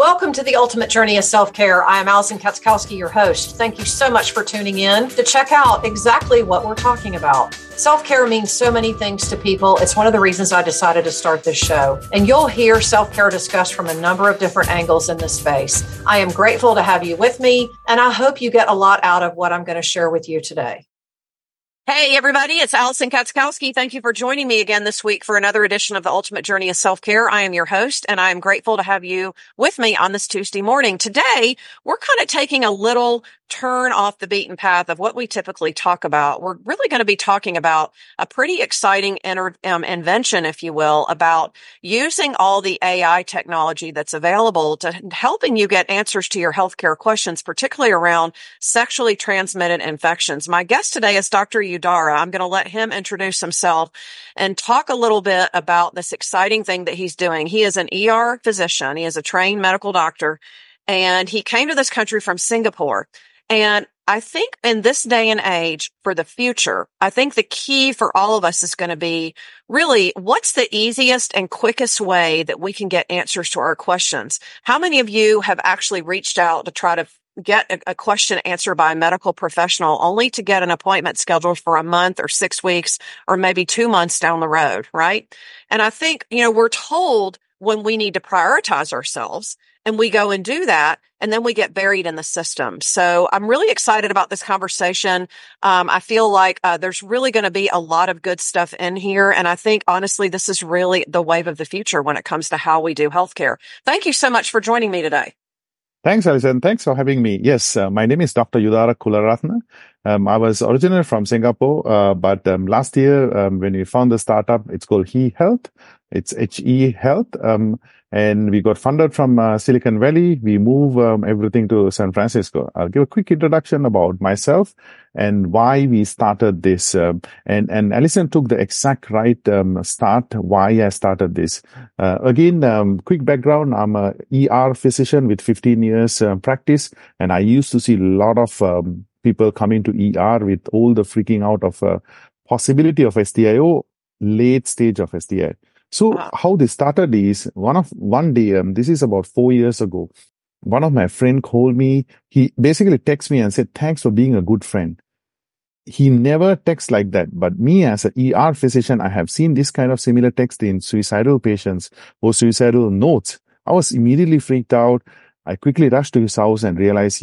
Welcome to the Ultimate Journey of Self-Care. I am Allison Katzkowski, your host. Thank you so much for tuning in to check out exactly what we're talking about. Self-care means so many things to people. It's one of the reasons I decided to start this show. And you'll hear self-care discussed from a number of different angles in this space. I am grateful to have you with me, and I hope you get a lot out of what I'm going to share with you today. Hey, everybody, it's Allison Katzkowski. Thank you for joining me again this week for another edition of the Ultimate Journey of Self-Care. I am your host, and I am grateful to have you with me on this Tuesday morning. Today, we're kind of taking a little turn off the beaten path of what we typically talk about. We're really going to be talking about a pretty exciting invention, if you will, about using all the AI technology that's available to helping you get answers to your healthcare questions, particularly around sexually transmitted infections. My guest today is Dr. Udara. I'm going to let him introduce himself and talk a little bit about this exciting thing that he's doing. He is an ER physician. He is a trained medical doctor, and he came to this country from Singapore. And I think in this day and age for the future, I think the key for all of us is going to be really what's the easiest and quickest way that we can get answers to our questions. How many of you have actually reached out to try to get a question answered by a medical professional only to get an appointment scheduled for a month or 6 weeks or maybe 2 months down the road, right? And I think, we're told when we need to prioritize ourselves, and we go and do that, and then we get buried in the system. So I'm really excited about this conversation. I feel like there's really going to be a lot of good stuff in here. And I think, honestly, this is really the wave of the future when it comes to how we do healthcare. Thank you so much for joining me today. Thanks, Alison. Thanks for having me. Yes, my name is Dr. Udara Kularatne. I was originally from Singapore, but last year, when we found the startup, it's called He Health. It's HE Health. And we got funded from Silicon Valley. We move everything to San Francisco. I'll give a quick introduction about myself and why we started this. And Alison took the exact right start why I started this. Again, quick background. I'm a ER physician with 15 years practice, and I used to see a lot of people coming to ER with all the freaking out of possibility of STI or late stage of STI. So how this started is one day, this is about 4 years ago, one of my friend called me. He basically texted me and said, "Thanks for being a good friend." He never texts like that. But me as an ER physician, I have seen this kind of similar text in suicidal patients or suicidal notes. I was immediately freaked out. I quickly rushed to his house and realized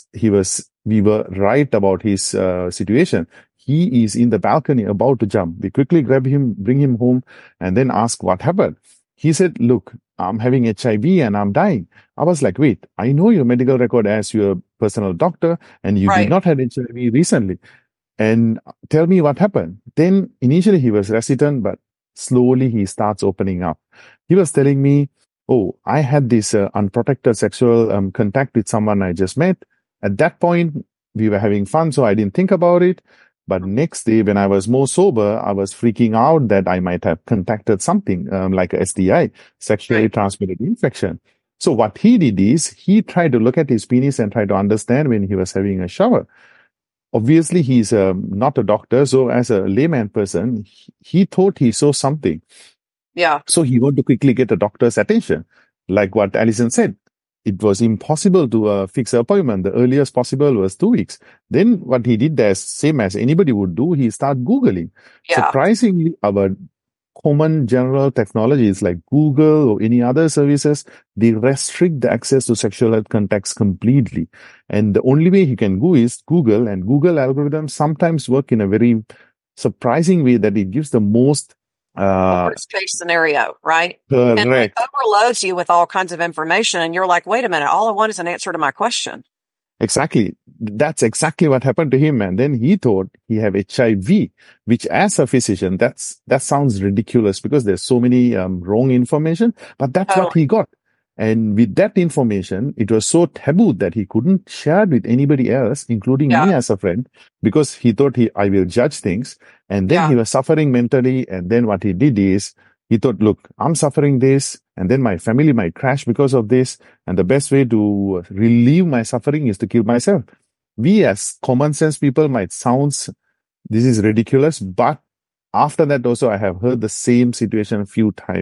we were right about his situation. He is in the balcony about to jump. We quickly grab him, bring him home, and then ask what happened. He said, "Look, I'm having HIV and I'm dying." I was like, "Wait, I know your medical record as your personal doctor, and you did not have HIV recently. And tell me what happened." Then initially he was hesitant, but slowly he starts opening up. He was telling me, "Oh, I had this unprotected sexual contact with someone I just met. At that point, we were having fun, so I didn't think about it. But next day, when I was more sober, I was freaking out that I might have contacted something like a STI, sexually transmitted infection." So what he did is he tried to look at his penis and try to understand when he was having a shower. Obviously, he's not a doctor. So as a layman person, he thought he saw something. Yeah. So he wanted to quickly get a doctor's attention. Like what Alison said, it was impossible to fix an appointment. The earliest possible was 2 weeks. Then what he did, there, same as anybody would do, he started Googling. Yeah. Surprisingly, our common general technologies like Google or any other services, they restrict the access to sexual health contacts completely. And the only way he can go is Google, and Google algorithms sometimes work in a very surprising way that it gives the most worst case scenario, right? Correct. And it overloads you with all kinds of information, and you're like, "Wait a minute, all I want is an answer to my question." Exactly. That's exactly what happened to him. And then he thought he had HIV, which as a physician, that sounds ridiculous because there's so many wrong information, but that's what he got. And with that information, it was so taboo that he couldn't share it with anybody else, including me as a friend, because he thought I will judge things. And then he was suffering mentally. And then what he did is he thought, "Look, I'm suffering this, and then my family might crash because of this. And the best way to relieve my suffering is to kill myself." We as common sense people might sound, this is ridiculous, but after that also I have heard the same situation a few times.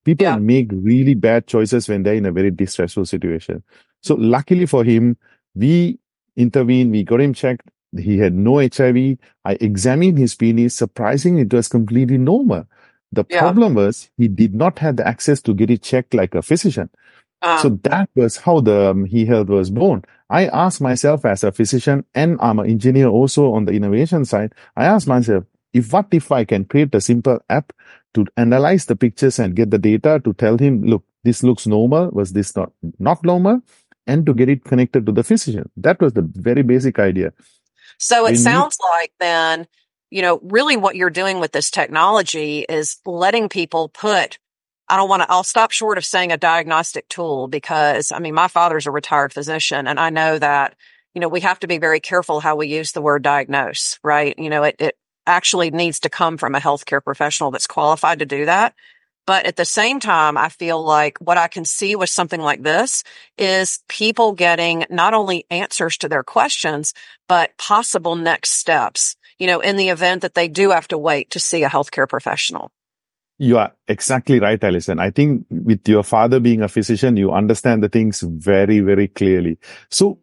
People Yeah. make really bad choices when they're in a very distressful situation. So luckily for him, we intervened, we got him checked. He had no HIV. I examined his penis. Surprisingly, it was completely normal. The Yeah. problem was he did not have the access to get it checked like a physician. Uh, So that was how the HeHealth was born. I asked myself as a physician, and I'm an engineer also on the innovation side. I asked myself, what if I can create a simple app to analyze the pictures and get the data to tell him, look, this looks normal. Was this not normal? And to get it connected to the physician. That was the very basic idea. So it sounds like then, really what you're doing with this technology is letting people put, I'll stop short of saying a diagnostic tool because, my father's a retired physician and I know that, we have to be very careful how we use the word diagnose, right? It actually needs to come from a healthcare professional that's qualified to do that. But at the same time, I feel like what I can see with something like this is people getting not only answers to their questions, but possible next steps, in the event that they do have to wait to see a healthcare professional. You are exactly right, Alison. I think with your father being a physician, you understand the things very, very clearly. So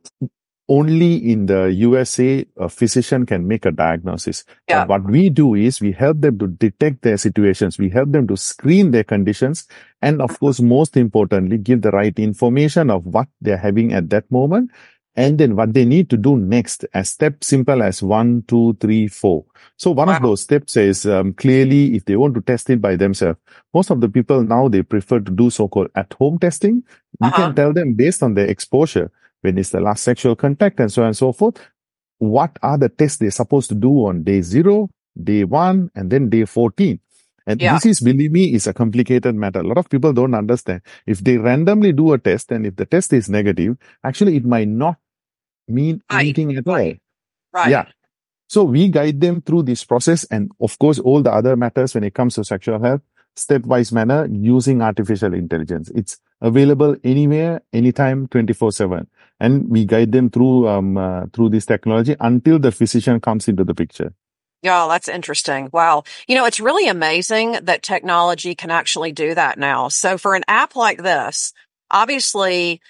only in the USA, a physician can make a diagnosis. Yeah. What we do is we help them to detect their situations. We help them to screen their conditions. And of course, most importantly, give the right information of what they're having at that moment. And then what they need to do next, as step simple as 1, 2, 3, 4. So one of those steps is clearly if they want to test it by themselves. Most of the people now, they prefer to do so-called at-home testing. You can tell them based on their exposure, when is the last sexual contact and so on and so forth, what are the tests they're supposed to do on day 0, day 1, and then day 14. And this is, believe me, is a complicated matter. A lot of people don't understand. If they randomly do a test and if the test is negative, actually it might not mean anything at all. Right. Yeah. So we guide them through this process and of course all the other matters when it comes to sexual health, stepwise manner using artificial intelligence. It's available anywhere, anytime, 24/7. And we guide them through this technology until the physician comes into the picture. Yeah, that's interesting. Wow. It's really amazing that technology can actually do that now. So for an app like this, obviously,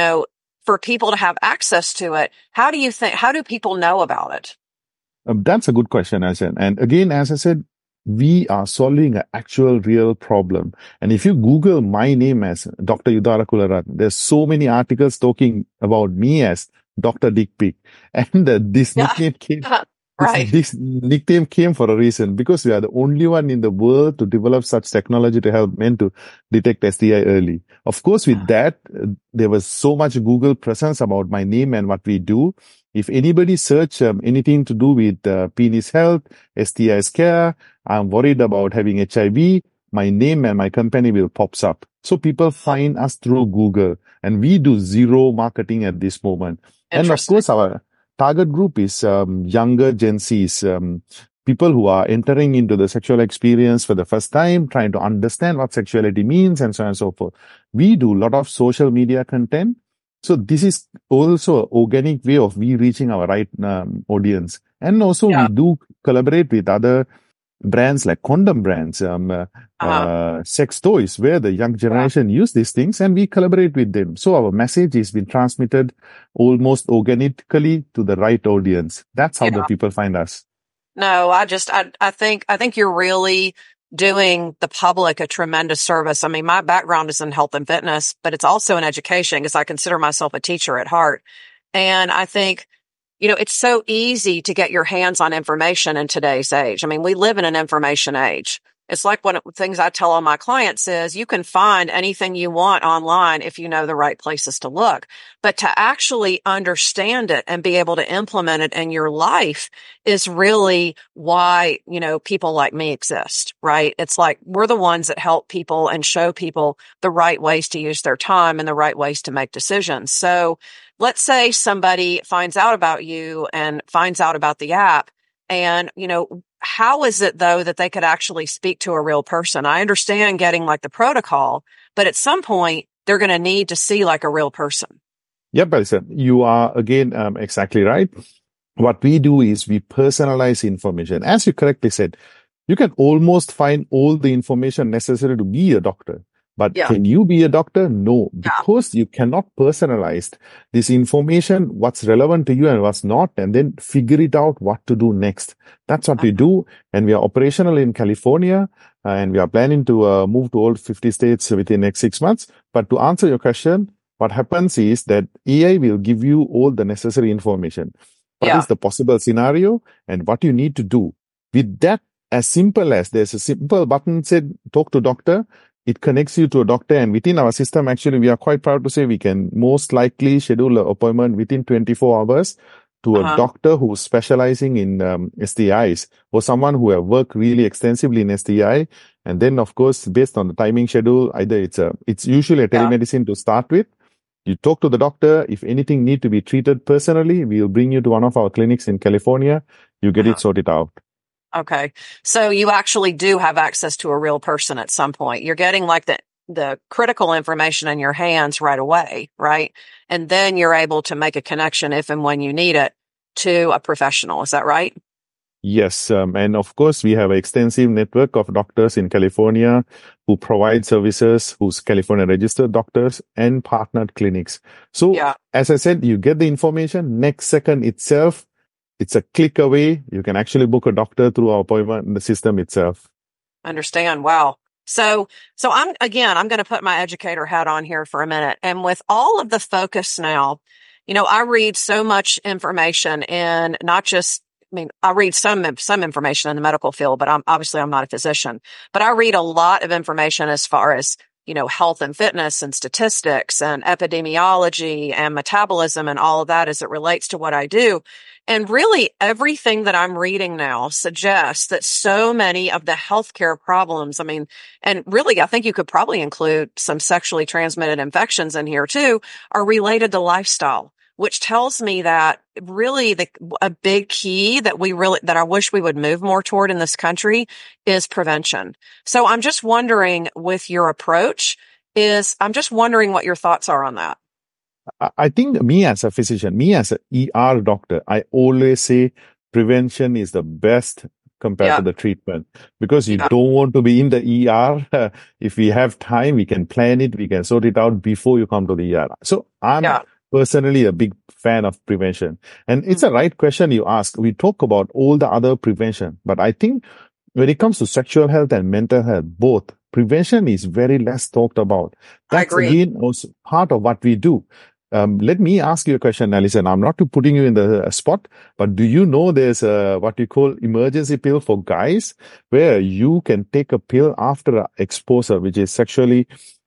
for people to have access to it, how do people know about it? That's a good question, Asen. And again, as I said, we are solving an actual real problem. And if you Google my name as Dr. Yudhara Kularatne, there's so many articles talking about me as Dr. Dick Pic. And this nickname came, this nickname came for a reason because we are the only one in the world to develop such technology to help men to detect STI early. Of course, with that, there was so much Google presence about my name and what we do. If anybody search anything to do with penis health, STI care, I'm worried about having HIV, my name and my company will pops up. So people find us through Google and we do zero marketing at this moment. And of course, our target group is younger Gen Zs, people who are entering into the sexual experience for the first time, trying to understand what sexuality means and so on and so forth. We do a lot of social media content. So this is also an organic way of we reaching our right audience. And also we do collaborate with other brands like condom brands, sex toys, where the young generation use these things and we collaborate with them. So our message is being transmitted almost organically to the right audience. That's how the people find us. No, I think you're really doing the public a tremendous service. My background is in health and fitness, but it's also in education because I consider myself a teacher at heart. And I think, it's so easy to get your hands on information in today's age. We live in an information age. It's like one of the things I tell all my clients is you can find anything you want online if you know the right places to look. But to actually understand it and be able to implement it in your life is really why, people like me exist, right? It's like we're the ones that help people and show people the right ways to use their time and the right ways to make decisions. So let's say somebody finds out about you and finds out about the app and, how is it though that they could actually speak to a real person? I understand getting like the protocol, but at some point they're going to need to see like a real person. Yep, Alison, you are again exactly right. What we do is we personalize information. As you correctly said, you can almost find all the information necessary to be a doctor. But Yeah. can you be a doctor? No, because you cannot personalize this information, what's relevant to you and what's not, and then figure it out what to do next. That's what we do. And we are operational in California, and we are planning to move to all 50 states within the next 6 months. But to answer your question, what happens is that AI will give you all the necessary information. What is the possible scenario and what you need to do. With that, as simple as there's a simple button said, talk to doctor, it connects you to a doctor, and within our system, actually, we are quite proud to say we can most likely schedule an appointment within 24 hours to a doctor who's specializing in STIs, or someone who have worked really extensively in STI. And then, of course, based on the timing schedule, either it's usually a telemedicine to start with. You talk to the doctor. If anything need to be treated personally, we'll bring you to one of our clinics in California. You get it sorted out. Okay. So you actually do have access to a real person at some point. You're getting like the critical information in your hands right away, right? And then you're able to make a connection if and when you need it to a professional. Is that right? Yes. And of course, we have an extensive network of doctors in California who provide services, who's California registered doctors and partnered clinics. So as I said, you get the information next second itself. It's a click away. You can actually book a doctor through our appointment in the system itself. Understand. Wow. So I'm going to put my educator hat on here for a minute. And with all of the focus now, I read so much information in I read some information in the medical field, but I'm not a physician, but I read a lot of information as far as, health and fitness and statistics and epidemiology and metabolism and all of that as it relates to what I do. And really everything that I'm reading now suggests that so many of the healthcare problems, and really I think you could probably include some sexually transmitted infections in here too, are related to lifestyle, which tells me that really a big key that I wish we would move more toward in this country is prevention. So I'm just wondering, with your approach, I'm just wondering what your thoughts are on that. I think me as a physician, me as an ER doctor, I always say prevention is the best compared to the treatment, because you don't want to be in the ER. If we have time, we can plan it, we can sort it out before you come to the ER. So I'm personally a big fan of prevention. And it's a right question you ask. We talk about all the other prevention, but I think when it comes to sexual health and mental health, both prevention is very less talked about. That's again also part of what we do. Let me ask you a question, Alison. I'm not putting you in the spot, but do you know there's what we call emergency pill for guys, where you can take a pill after exposure, which is sexual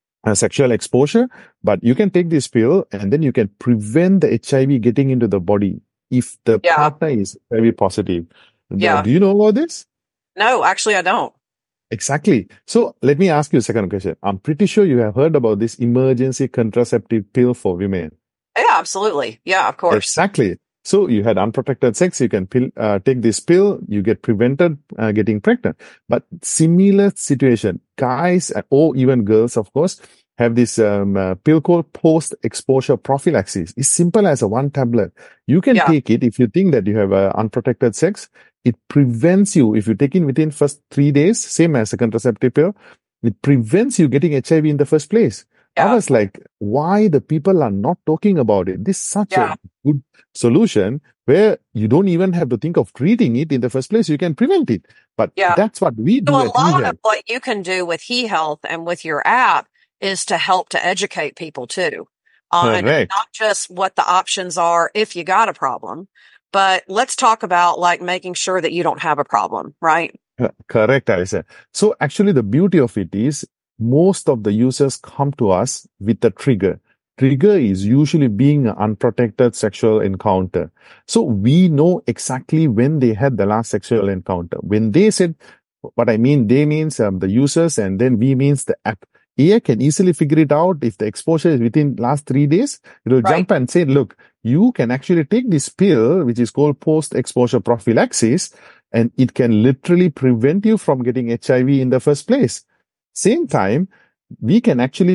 exposure, but you can take this pill and then you can prevent the HIV getting into the body if the partner is very positive. Do you know about this? No, actually I don't. Exactly. So let me ask you a second question. I'm pretty sure you have heard about this emergency contraceptive pill for women. Yeah, absolutely. Yeah, of course. Exactly. So you had unprotected sex, you can take this pill, you get prevented getting pregnant. But similar situation, guys or even girls, of course, have this pill called post-exposure prophylaxis. It's simple as a one tablet. You can take it if you think that you have unprotected sex. It prevents you, if you take it within first 3 days, same as a contraceptive pill, it prevents you getting HIV in the first place. I was like, why the people are not talking about it? This is such a good solution where you don't even have to think of treating it in the first place. You can prevent it. But that's what we do. So a lot of what you can do with HeHealth and with your app is to help to educate people too. On not just what the options are if you got a problem, but let's talk about like making sure that you don't have a problem, right? Correct, Alison. So actually the beauty of it is most of the users come to us with a trigger. Trigger is usually being an unprotected sexual encounter. So we know exactly when they had the last sexual encounter. When they said, what I mean, they means the users, and then we means the app. AI can easily figure it out. If the exposure is within last 3 days, it will jump and say, look, you can actually take this pill, which is called post-exposure prophylaxis, and it can literally prevent you from getting HIV in the first place. Same time, we can actually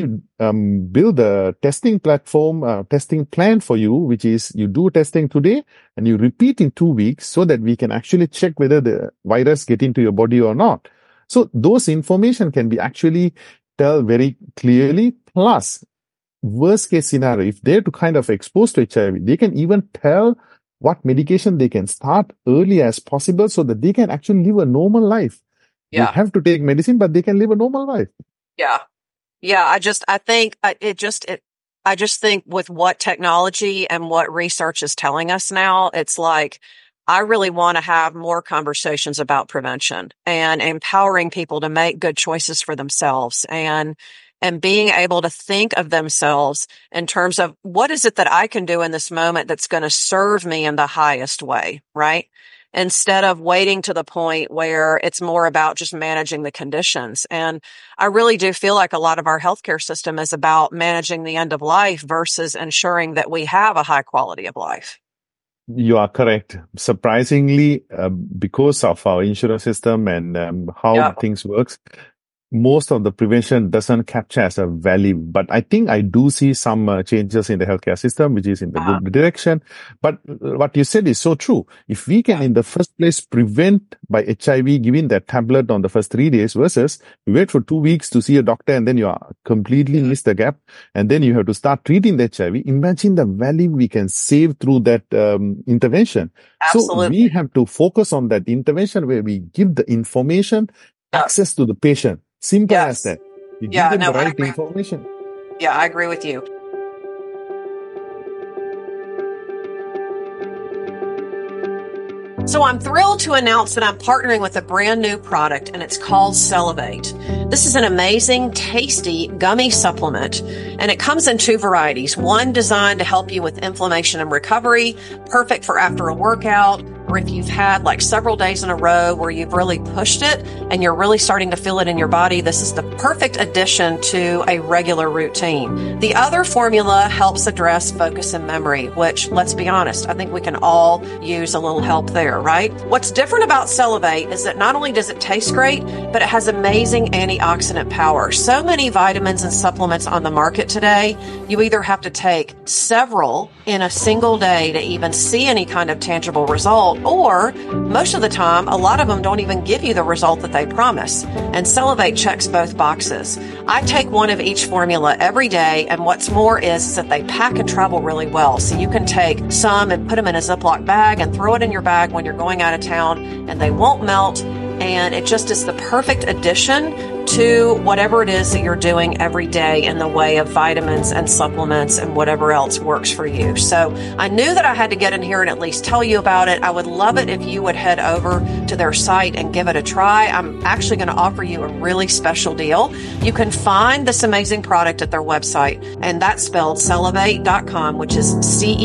build a testing platform, testing plan for you, which is you do testing today and you repeat in 2 weeks so that we can actually check whether the virus get into your body or not. So those information can be actually tell very clearly. Plus, worst case scenario, if they're to kind of exposed to HIV, they can even tell what medication they can start early as possible so that they can actually live a normal life. They have to take medicine, but they can live a normal life. Yeah. Yeah. I just think with what technology and what research is telling us now, it's like, I really want to have more conversations about prevention and empowering people to make good choices for themselves and being able to think of themselves in terms of what is it that I can do in this moment that's going to serve me in the highest way, right? Instead of waiting to the point where it's more about just managing the conditions. And I really do feel like a lot of our healthcare system is about managing the end of life versus ensuring that we have a high quality of life. You are correct. Surprisingly, because of our insurance system and how things works, most of the prevention doesn't capture as a value. But I think I do see some changes in the healthcare system, which is in the good direction. But what you said is so true. If we can, in the first place, prevent by HIV, giving that tablet on the first 3 days versus you wait for 2 weeks to see a doctor and then you are completely miss the gap. And then you have to start treating the HIV. Imagine the value we can save through that intervention. Absolutely. So we have to focus on that intervention where we give the information, access to the patient. Simple as that. You give them the right information. Yeah, I agree with you. So I'm thrilled to announce that I'm partnering with a brand new product, and it's called Cellivate. This is an amazing, tasty gummy supplement, and it comes in 2 varieties. One designed to help you with inflammation and recovery, perfect for after a workout, or if you've had like several days in a row where you've really pushed it and you're really starting to feel it in your body. This is the perfect addition to a regular routine. The other formula helps address focus and memory, which, let's be honest, I think we can all use a little help there, right? What's different about Cellivate is that not only does it taste great, but it has amazing antioxidant power. So many vitamins and supplements on the market today, you either have to take several in a single day to even see any kind of tangible result, or most of the time, a lot of them don't even give you the result that they promise. And Cellivate checks both boxes. I take one of each formula every day, and what's more is that they pack and travel really well. So you can take some and put them in a Ziploc bag and throw it in your bag when you're going out of town, and they won't melt. And it just is the perfect addition to whatever it is that you're doing every day in the way of vitamins and supplements and whatever else works for you. So I knew that I had to get in here and at least tell you about it. I would love it if you would head over to their site and give it a try. I'm actually going to offer you a really special deal. You can find this amazing product at their website, and that's spelled Cellivate.com, which is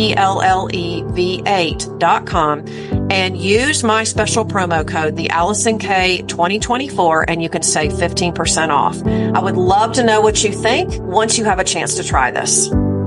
CELLEV8.com. And use my special promo code, the Allison K 2024, and you can save 15% off. I would love to know what you think once you have a chance to try this.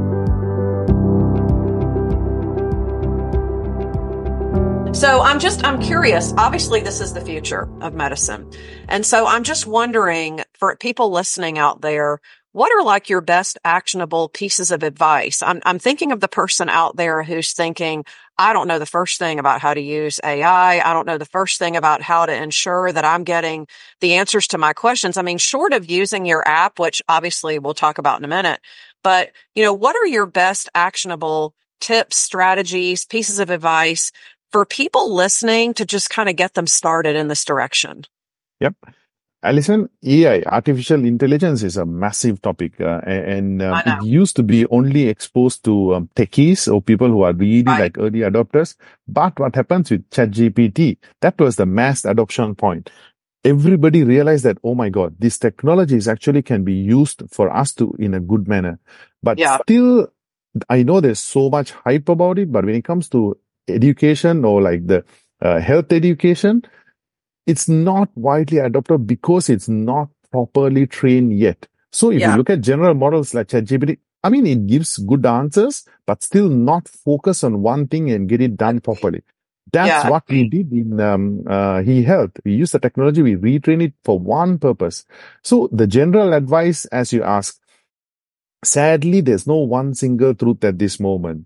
So I'm curious. Obviously, this is the future of medicine. And so I'm just wondering, for people listening out there, what are like your best actionable pieces of advice? I'm thinking of the person out there who's thinking, I don't know the first thing about how to use AI. I don't know the first thing about how to ensure that I'm getting the answers to my questions. I mean, short of using your app, which obviously we'll talk about in a minute, but what are your best actionable tips, strategies, pieces of advice for people listening to just kind of get them started in this direction? Yep. Alison, AI, artificial intelligence, is a massive topic, and it used to be only exposed to techies or people who are really like early adopters. But what happens with ChatGPT, that was the mass adoption point. Everybody realized that, oh my God, this technology is actually can be used for us to in a good manner. But still, I know there's so much hype about it, but when it comes to education or like the health education, it's not widely adopted because it's not properly trained yet. So if you look at general models like ChatGPT, I mean, it gives good answers, but still not focus on one thing and get it done properly. That's what we did in eHealth. We use the technology, we retrain it for one purpose. So the general advice, as you ask, sadly, there's no one single truth at this moment.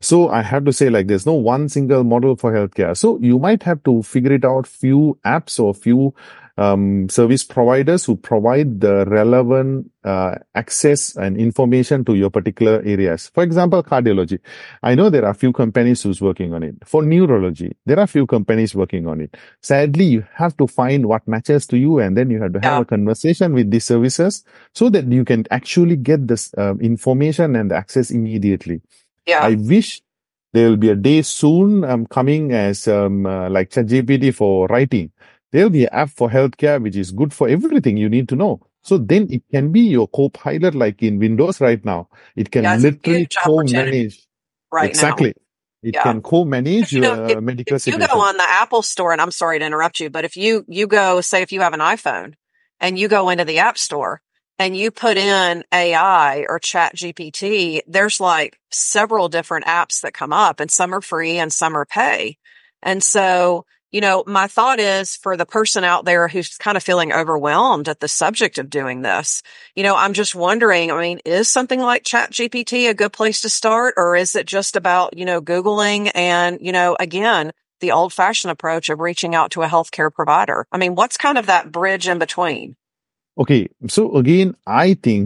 So I have to say, like, there's no one single model for healthcare. So you might have to figure it out, few apps or few service providers who provide the relevant access and information to your particular areas. For example, cardiology. I know there are few companies who's working on it. For neurology, there are few companies working on it. Sadly, you have to find what matches to you, and then you have to have a conversation with these services so that you can actually get this information and access immediately. Yeah. I wish there will be a day soon coming as like ChatGPT for writing. There will be an app for healthcare which is good for everything you need to know. So then it can be your co-pilot like in Windows right now. It can literally co-manage. Right exactly. Now. It can co-manage your medical situation. You go on the Apple Store, and I'm sorry to interrupt you, but if you go, say if you have an iPhone and you go into the App Store and you put in AI or Chat GPT, there's like several different apps that come up, and some are free and some are pay. And so, my thought is for the person out there who's kind of feeling overwhelmed at the subject of doing this, I'm just wondering, is something like Chat GPT a good place to start, or is it just about, Googling and, again, the old fashioned approach of reaching out to a healthcare provider? What's kind of that bridge in between? Okay. So again, I think,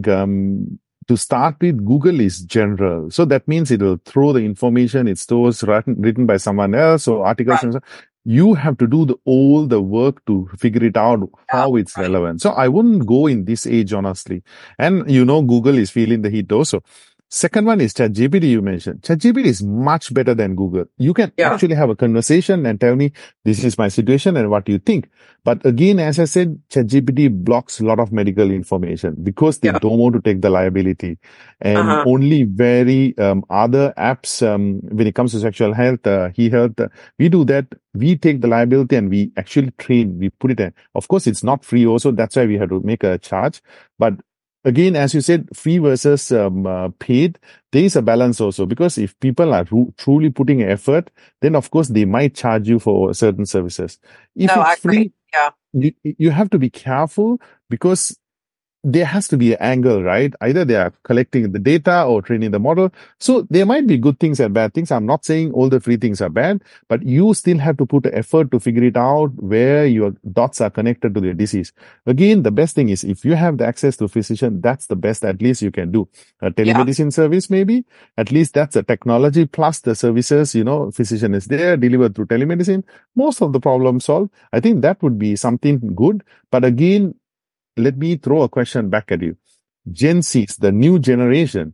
to start with, Google is general. So that means it will throw the information it stores written by someone else or articles. Right. You have to do all the work to figure it out how it's relevant. So I wouldn't go in this age, honestly. And Google is feeling the heat also. Second one is ChatGPT you mentioned. ChatGPT is much better than Google. You can actually have a conversation and tell me, this is my situation and what do you think? But again, as I said, ChatGPT blocks a lot of medical information because they don't want to take the liability. And only very other apps, when it comes to sexual health, e-health, we do that. We take the liability and we actually train, we put it in. Of course, it's not free also. That's why we have to make a charge. But again, as you said, free versus paid, there is a balance also, because if people are truly putting effort, then of course they might charge you for certain services. If it's free, you have to be careful, because there has to be an angle, right? Either they are collecting the data or training the model. So there might be good things and bad things. I'm not saying all the free things are bad, but you still have to put effort to figure it out where your dots are connected to the disease. Again, the best thing is if you have the access to a physician, that's the best at least you can do. A telemedicine service, maybe, at least that's a technology plus the services, physician is there, delivered through telemedicine. Most of the problem solved. I think that would be something good. But again, let me throw a question back at you. Gen Zs, the new generation.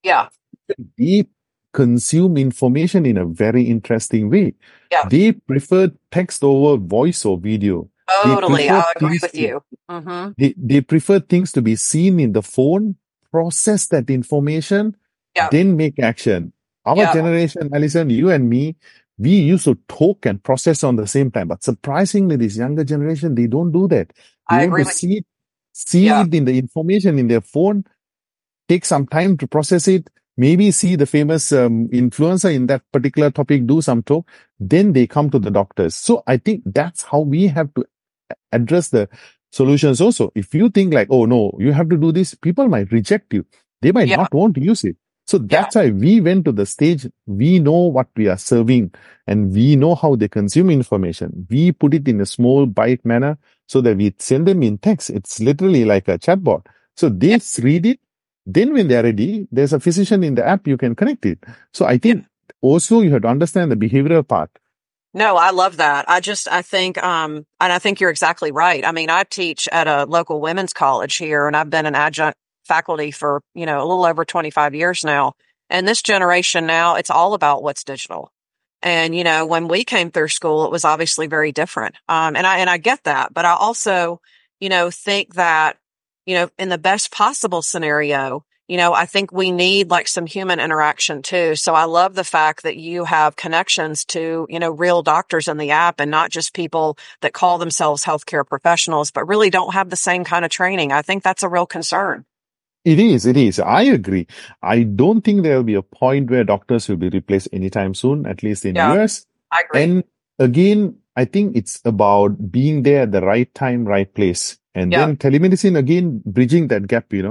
They consume information in a very interesting way. They prefer text over voice or video. Totally. I agree with you. They prefer things to be seen in the phone, process that information, then make action. Our generation, Alison, you and me, we used to talk and process on the same time. But surprisingly, this younger generation, they don't do that. They want to see it in the information in their phone, take some time to process it, maybe see the famous influencer in that particular topic, do some talk, then they come to the doctors. So I think that's how we have to address the solutions also. If you think like, oh no, you have to do this, people might reject you. They might not want to use it. So that's why we went to the stage. We know what we are serving and we know how they consume information. We put it in a small bite manner so that we send them in text. It's literally like a chatbot. So they read it. Then when they're ready, there's a physician in the app, you can connect it. So I think also you have to understand the behavioral part. No, I love that. I think, and I think you're exactly right. I teach at a local women's college here, and I've been an adjunct faculty for, a little over 25 years now. And this generation now, it's all about what's digital. And, when we came through school, it was obviously very different. And I get that, but I also, think that, in the best possible scenario, I think we need like some human interaction too. So I love the fact that you have connections to, real doctors in the app and not just people that call themselves healthcare professionals, but really don't have the same kind of training. I think that's a real concern. It is. I agree. I don't think there will be a point where doctors will be replaced anytime soon, at least in US. I agree. And again, I think it's about being there at the right time, right place. And then telemedicine, again, bridging that gap,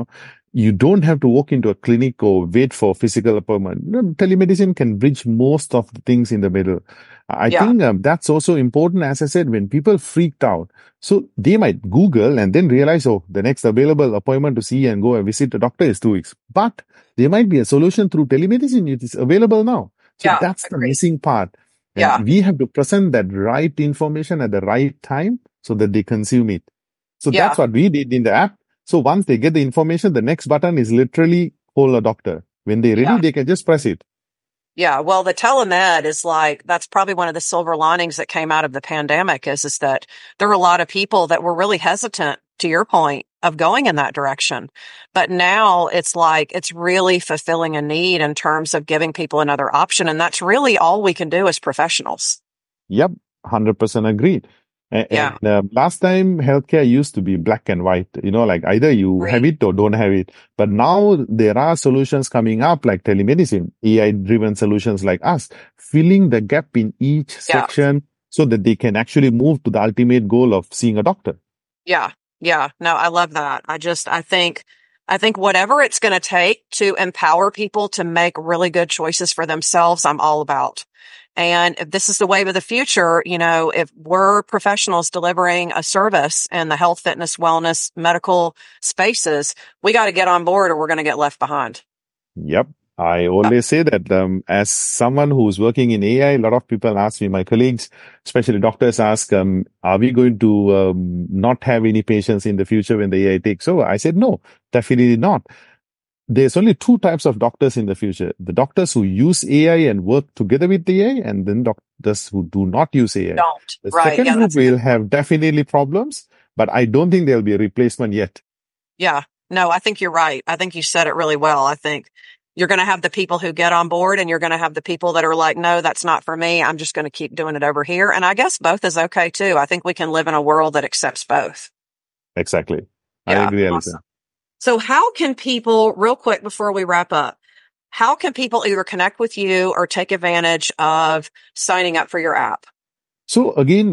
You don't have to walk into a clinic or wait for a physical appointment. Telemedicine can bridge most of the things in the middle. I Yeah. think that's also important, as I said, when people freaked out. So they might Google and then realize, oh, the next available appointment to see and go and visit the doctor is 2 weeks. But there might be a solution through telemedicine. It is available now. So Yeah. that's the Agreed. missing part. Yeah. And we have to present that right information at the right time so that they consume it. So Yeah. that's what we did in the app. So once they get the information, the next button is literally call a doctor. When they're ready, Yeah. they can just press it. Yeah. Well, the telemed is like, that's probably one of the silver linings that came out of the pandemic is that there were a lot of people that were really hesitant, to your point, of going in that direction. But now it's like, it's really fulfilling a need in terms of giving people another option. And that's really all we can do as professionals. Yep, 100% agreed. Yeah. And last time healthcare used to be black and white, like either you Right. have it or don't have it. But now there are solutions coming up like telemedicine, AI-driven solutions like us, filling the gap in each Yeah. section so that they can actually move to the ultimate goal of seeing a doctor. Yeah. Yeah. No, I love that. I think whatever it's going to take to empower people to make really good choices for themselves, I'm all about. And if this is the wave of the future, if we're professionals delivering a service in the health, fitness, wellness, medical spaces, we got to get on board or we're going to get left behind. Yep. I always say that as someone who's working in AI, a lot of people ask me, my colleagues, especially doctors ask, are we going to not have any patients in the future when the AI takes over? I said, no, definitely not. There's only 2 types of doctors in the future. The doctors who use AI and work together with the AI, and then doctors who do not use AI. Don't. The Right. second Yeah, group that's good. will have definitely problems, but I don't think there'll be a replacement yet. Yeah. No, I think you're right. I think you said it really well. I think you're going to have the people who get on board and you're going to have the people that are like, no, that's not for me. I'm just going to keep doing it over here. And I guess both is okay too. I think we can live in a world that accepts both. Exactly. I Yeah. agree, Awesome. Alison. So how can people, real quick before we wrap up, how can people either connect with you or take advantage of signing up for your app? So again,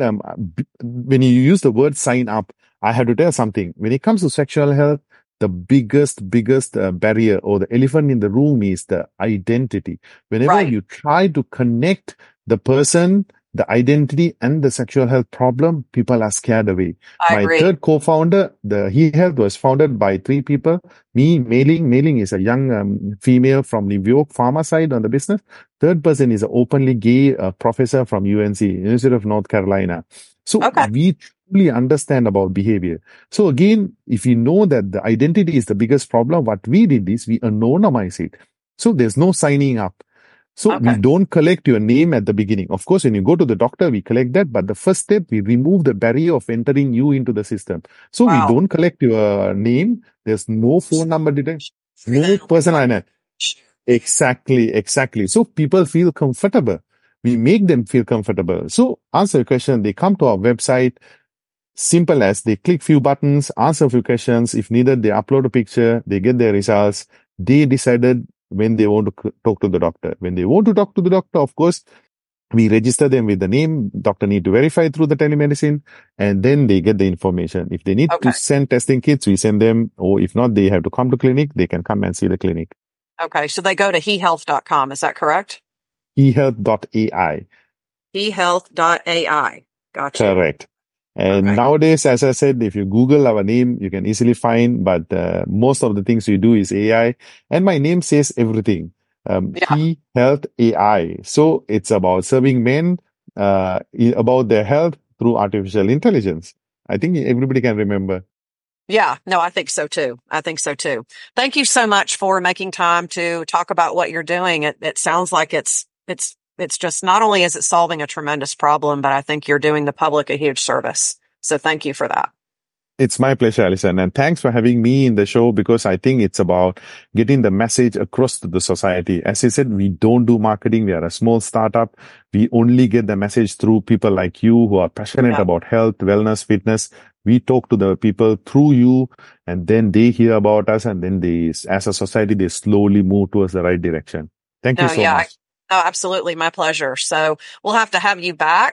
when you use the word sign up, I have to tell something. When it comes to sexual health, the biggest barrier or the elephant in the room is the identity. Whenever Right. you try to connect the person, the identity and the sexual health problem, people are scared away. I My agree. third co-founder, the He Health, was founded by 3 people. Me, Mei-Ling is a young female from New York pharma side on the business. Third person is an openly gay professor from UNC, University of North Carolina. So Okay. we truly understand about behavior. So again, if you know that the identity is the biggest problem, what we did is we anonymize it. So there's no signing up. So we Okay. don't collect your name at the beginning. Of course, when you go to the doctor, we collect that. But the first step, we remove the barrier of entering you into the system. So we Wow. don't collect your name. There's no phone number detected. No personal identity. Exactly. So people feel comfortable. We make them feel comfortable. So answer your question. They come to our website. Simple as they click few buttons, answer a few questions. If needed, they upload a picture. They get their results. They decided when they want to talk to the doctor. When they want to talk to the doctor, of course, we register them with the name. Doctor need to verify through the telemedicine, and then they get the information. If they need Okay. to send testing kits, we send them. Or if not, they have to come to clinic. They can come and see the clinic. Okay. So they go to hehealth.com. Is that correct? ehealth.ai. hehealth.ai. Gotcha. Correct. And Okay. nowadays, as I said, if you Google our name, you can easily find, but most of the things we do is AI. And my name says everything. Yeah. He Health AI. So it's about serving men, about their health through artificial intelligence. I think everybody can remember. Yeah. No, I think so too. Thank you so much for making time to talk about what you're doing. It sounds like it's just not only is it solving a tremendous problem, but I think you're doing the public a huge service. So thank you for that. It's my pleasure, Alison. And thanks for having me in the show because I think it's about getting the message across to the society. As I said, we don't do marketing. We are a small startup. We only get the message through people like you who are passionate about health, wellness, fitness. We talk to the people through you and then they hear about us and then they, as a society, they slowly move towards the right direction. Thank you so much. Oh, absolutely. My pleasure. So we'll have to have you back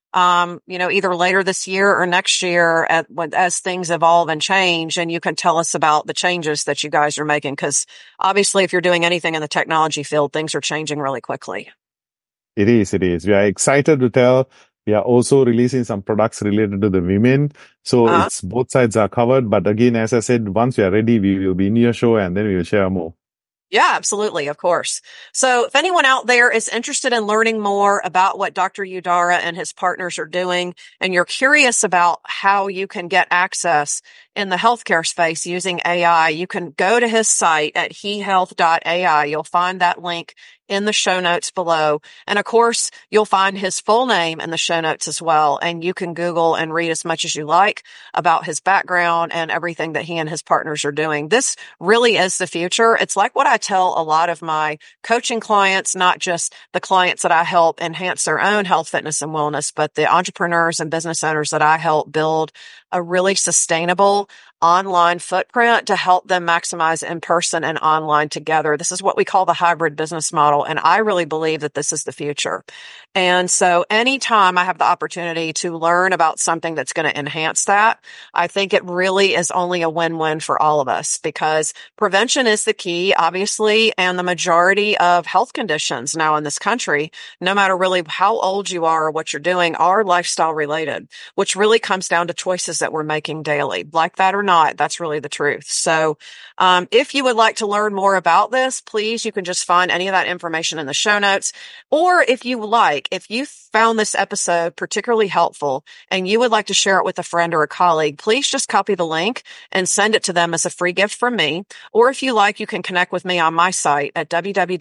either later this year or next year as things evolve and change, and you can tell us about the changes that you guys are making. Because obviously, if you're doing anything in the technology field, things are changing really quickly. It is. It is. We are excited to tell. We are also releasing some products related to the women. So it's both sides are covered. But again, as I said, once we are ready, we will be in your show and then we will share more. Yeah, absolutely. Of course. So if anyone out there is interested in learning more about what Dr. Udara and his partners are doing, and you're curious about how you can get access in the healthcare space using AI, you can go to his site at hehealth.ai. You'll find that link in the show notes below. And of course, you'll find his full name in the show notes as well. And you can Google and read as much as you like about his background and everything that he and his partners are doing. This really is the future. It's like what I tell a lot of my coaching clients, not just the clients that I help enhance their own health, fitness, and wellness, but the entrepreneurs and business owners that I help build a really sustainable online footprint to help them maximize in person and online together. This is what we call the hybrid business model. And I really believe that this is the future. And so anytime I have the opportunity to learn about something that's going to enhance that, I think it really is only a win-win for all of us, because prevention is the key, obviously, and the majority of health conditions now in this country, no matter really how old you are or what you're doing, are lifestyle related, which really comes down to choices that we're making daily. Like that or not, that's really the truth. So if you would like to learn more about this, please, you can just find any of that information in the show notes. Or if you found this episode particularly helpful and you would like to share it with a friend or a colleague, please just copy the link and send it to them as a free gift from me. Or if you like, you can connect with me on my site at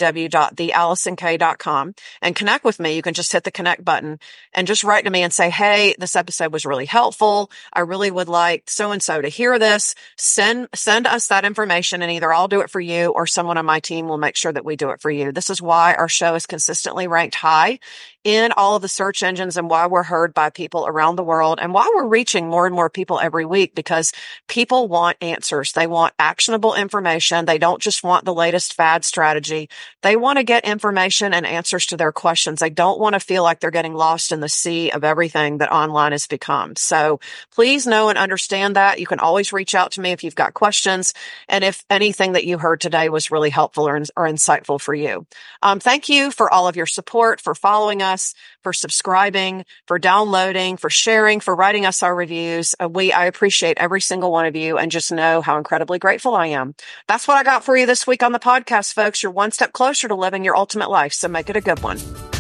www.theallisonk.com and connect with me. You can just hit the connect button and just write to me and say, hey, this episode was really helpful. I really would like so-and-so to hear this. Send us that information, and either I'll do it for you or someone on my team will make sure that we do it for you. This is why our show is consistently ranked high in all of the search engines, and why we're heard by people around the world, and why we're reaching more and more people every week, because people want answers. They want actionable information. They don't just want the latest fad strategy. They want to get information and answers to their questions. They don't want to feel like they're getting lost in the sea of everything that online has become. So please know and understand that. You can always reach out to me if you've got questions, and if anything that you heard today was really helpful or insightful for you. Thank you for all of your support, for following us, for subscribing, for downloading, for sharing, for writing us our reviews. I appreciate every single one of you, and just know how incredibly grateful I am. That's what I got for you this week on the podcast, folks. You're one step closer to living your ultimate life, so make it a good one.